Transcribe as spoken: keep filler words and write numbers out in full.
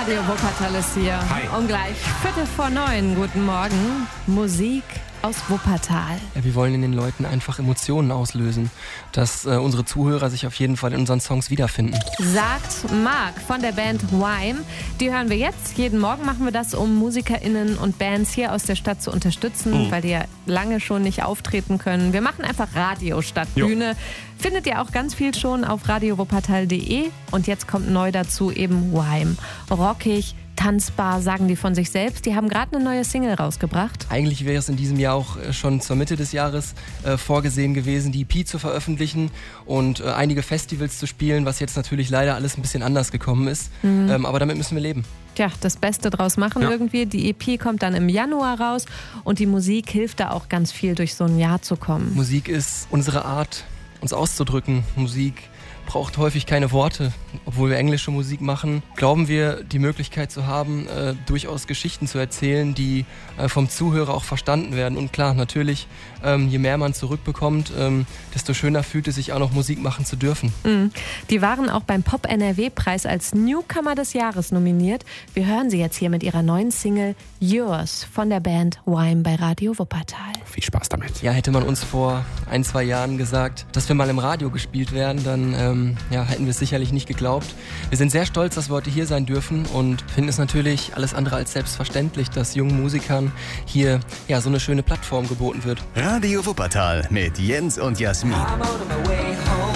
Radio Wuppertal ist hier. Hi. Um gleich Viertel vor neun. Guten Morgen. Musik aus Wuppertal. Ja, wir wollen in den Leuten einfach Emotionen auslösen, dass äh, unsere Zuhörer sich auf jeden Fall in unseren Songs wiederfinden. Sagt Marc von der Band Wime. Die hören wir jetzt. Jeden Morgen machen wir das, um MusikerInnen und Bands hier aus der Stadt zu unterstützen, mhm. weil die ja lange schon nicht auftreten können. Wir machen einfach Radio statt Bühne. Findet ihr auch ganz viel schon auf radio wuppertal punkt de. Und jetzt kommt neu dazu eben Wime. Rockig, tanzbar, sagen die von sich selbst. Die haben gerade eine neue Single rausgebracht. Eigentlich wäre es in diesem Jahr auch schon zur Mitte des Jahres äh, vorgesehen gewesen, die E P zu veröffentlichen und äh, einige Festivals zu spielen, was jetzt natürlich leider alles ein bisschen anders gekommen ist. Mhm. Ähm, aber damit müssen wir leben. Tja, das Beste draus machen ja. irgendwie. Die E P kommt dann im Januar raus und die Musik hilft da auch ganz viel, durch so ein Jahr zu kommen. Musik ist unsere Art, uns auszudrücken. Musik braucht häufig keine Worte. Obwohl wir englische Musik machen, glauben wir, die Möglichkeit zu haben, äh, durchaus Geschichten zu erzählen, die äh, vom Zuhörer auch verstanden werden. Und klar, natürlich, ähm, je mehr man zurückbekommt, ähm, desto schöner fühlt es sich auch noch, Musik machen zu dürfen. Mhm. Die waren auch beim Pop-N R W-Preis als Newcomer des Jahres nominiert. Wir hören sie jetzt hier mit ihrer neuen Single Yours von der Band Wime bei Radio Wuppertal. Viel Spaß damit. Ja, hätte man uns vor ein, zwei Jahren gesagt, dass wir mal im Radio gespielt werden, dann ähm, ja, hätten wir es sicherlich nicht geglaubt. Wir sind sehr stolz, dass wir heute hier sein dürfen und finden es natürlich alles andere als selbstverständlich, dass jungen Musikern hier ja, so eine schöne Plattform geboten wird. Radio Wuppertal mit Jens und Jasmin.